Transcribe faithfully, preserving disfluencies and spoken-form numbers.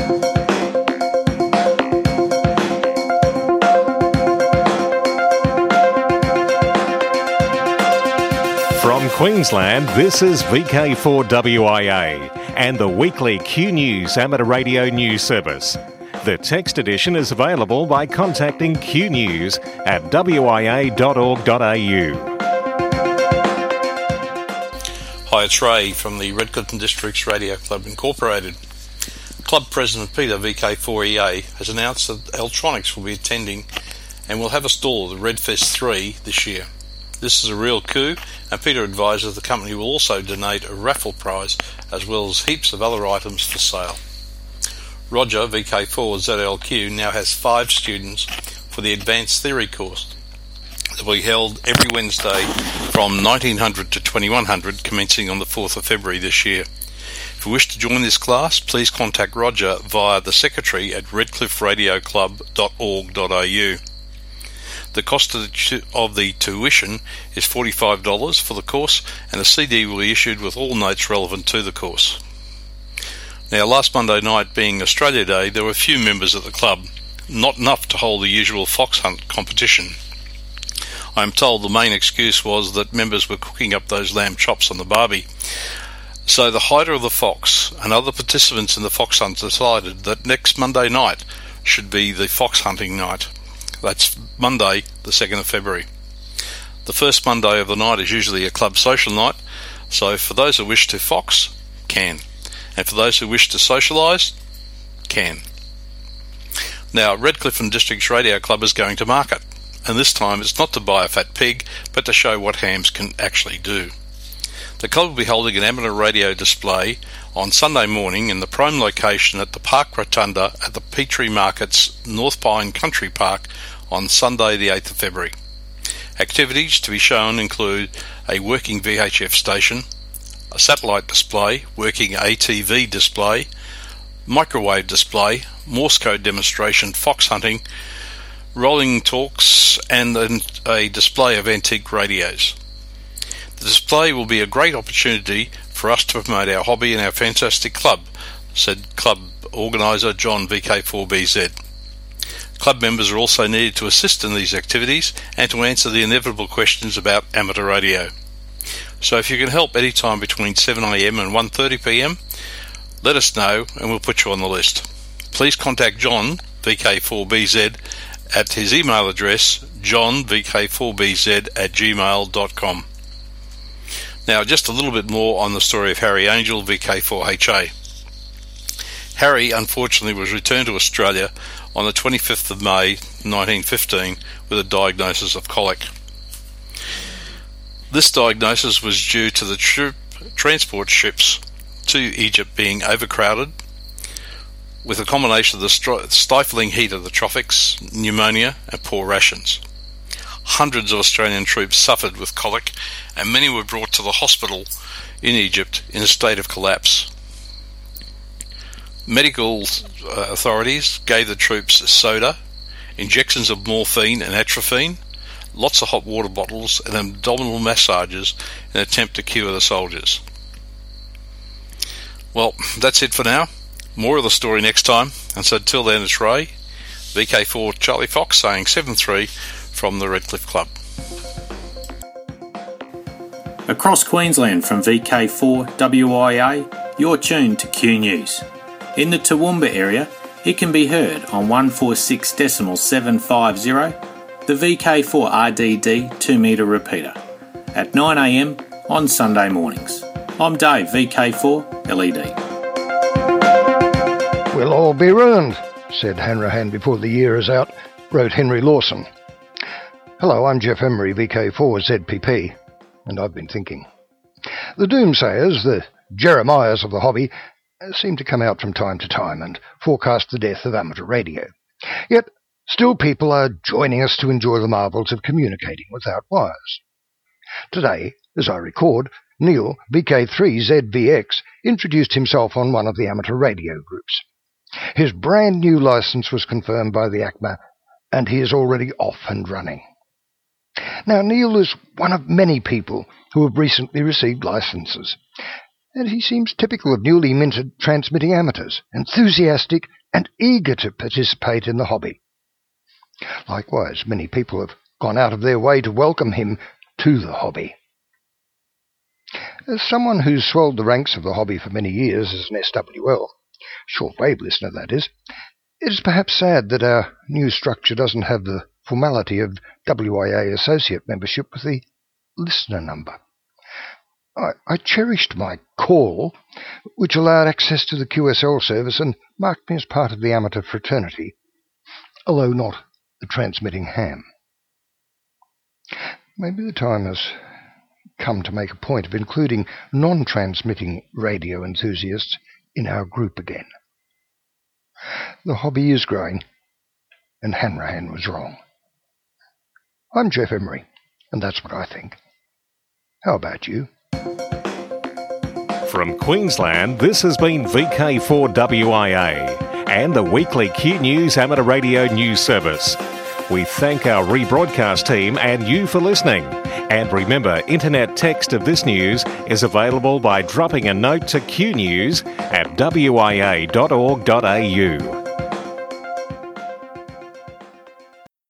From Queensland, this is V K four W I A and the weekly Q News amateur radio news service. The text edition is available by contacting Q News at w i a dot org dot a u. Hi, it's Ray from the Redcliffe and Districts Radio Club Incorporated. Club President Peter, V K four E A, has announced that Eltronics will be attending and will have a stall at the Redfest three this year. This is a real coup, and Peter advises the company will also donate a raffle prize as well as heaps of other items for sale. Roger, V K four Z L Q, now has five students for the Advanced Theory course. It will be held every Wednesday from nineteen hundred to twenty-one hundred, commencing on the fourth of February this year. If you wish to join this class, please contact Roger via the secretary at redcliffe radio club dot org dot a u. The cost of the, tu- of the tuition is forty-five dollars for the course, and a C D will be issued with all notes relevant to the course. Now, last Monday night being Australia Day, there were few members at the club, not enough to hold the usual fox hunt competition. I am told the main excuse was that members were cooking up those lamb chops on the barbie. So the hider of the fox and other participants in the fox hunt decided that next Monday night should be the fox hunting night. That's Monday, the second of February. The first Monday of the night is usually a club social night, so for those who wish to fox, can. And for those who wish to socialise, can. Now, Redcliffe and Districts Radio Club is going to market, and this time it's not to buy a fat pig, but to show what hams can actually do. The club will be holding an amateur radio display on Sunday morning in the prime location at the Park Rotunda at the Petrie Markets North Pine Country Park on Sunday the eighth of February. Activities to be shown include a working V H F station, a satellite display, working A T V display, microwave display, Morse code demonstration, fox hunting, rolling talks, and a display of antique radios. The display will be a great opportunity for us to promote our hobby and our fantastic club, said club organiser John, V K four B Z. Club members are also needed to assist in these activities and to answer the inevitable questions about amateur radio. So if you can help any time between seven a m and one thirty p m, let us know and we'll put you on the list. Please contact John, V K four B Z, at his email address, john v k four b z at gmail dot com. Now, just a little bit more on the story of Harry Angel, V K four H A. Harry, unfortunately, was returned to Australia on the twenty-fifth of May nineteen fifteen with a diagnosis of colic. This diagnosis was due to the troop transport ships to Egypt being overcrowded, with a combination of the stri- stifling heat of the tropics, pneumonia, and poor rations. Hundreds of Australian troops suffered with colic, and many were brought to the hospital in Egypt in a state of collapse. Medical uh, authorities gave the troops soda, injections of morphine and atropine, lots of hot water bottles, and abdominal massages in an attempt to cure the soldiers. Well, that's it for now. More of the story next time, and so until then, it's Ray, V K four Charlie Fox, saying seven three from the Redcliffe Club. Across Queensland from V K four W I A, you're tuned to Q News. In the Toowoomba area, it can be heard on one forty-six point seven five zero, the V K four R D D two metre repeater, at nine a m on Sunday mornings. I'm Dave, V K four L E D. We'll all be ruined, said Hanrahan before the year is out, wrote Henry Lawson. Hello, I'm Jeff Emery, V K four Z P P, and I've been thinking. The doomsayers, the Jeremiahs of the hobby, seem to come out from time to time and forecast the death of amateur radio. Yet, still people are joining us to enjoy the marvels of communicating without wires. Today, as I record, Neil, V K three Z V X, introduced himself on one of the amateur radio groups. His brand new license was confirmed by the A C M A, and he is already off and running. Now, Neil is one of many people who have recently received licenses, and he seems typical of newly minted transmitting amateurs, enthusiastic and eager to participate in the hobby. Likewise, many people have gone out of their way to welcome him to the hobby. As someone who's swelled the ranks of the hobby for many years as an S W L, shortwave listener that is, it is perhaps sad that our new structure doesn't have the formality of W I A associate membership with the listener number. I, I cherished my call, which allowed access to the Q S L service and marked me as part of the amateur fraternity, although not the transmitting ham. Maybe the time has come to make a point of including non-transmitting radio enthusiasts in our group again. The hobby is growing, and Hanrahan was wrong. I'm Jeff Emery, and that's what I think. How about you? From Queensland, this has been V K four W I A and the weekly Q News Amateur Radio News Service. We thank our rebroadcast team and you for listening. And remember, internet text of this news is available by dropping a note to Q News at w i a dot org dot a u.